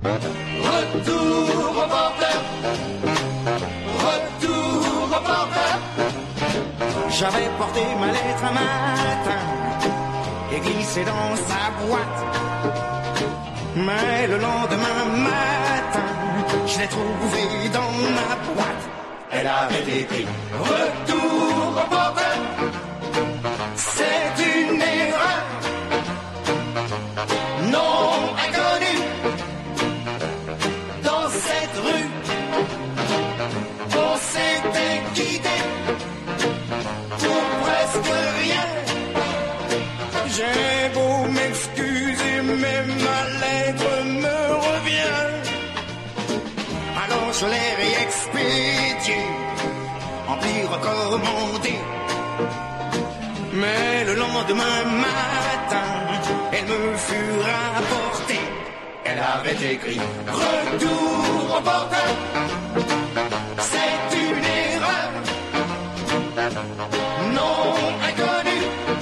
Retour reporter, retour reporter. J'avais porté ma lettre un matin et glissé dans sa boîte. Mais le lendemain matin, je l'ai trouvée dans ma boîte. Elle avait écrit retour reporter. C'est une erreur, Non inconnu dans cette rue, on s'était quitté pour presque rien. J'ai beau m'excuser, mais ma lettre me revient. Alors je l'ai réexpédiée, en pli recommandé. Mais le lendemain matin, elle me fut rapportée. Elle avait écrit retour reporter. C'est une erreur, Non inconnu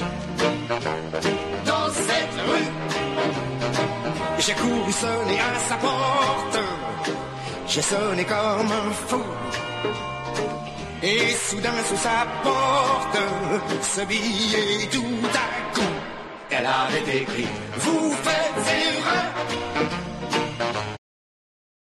dans cette rue. J'ai couru sonner à sa porte. J'ai sonné comme un fou. Et soudain sous sa porte, ce billet tout à coup. Elle avait écrit Vous faites erreur,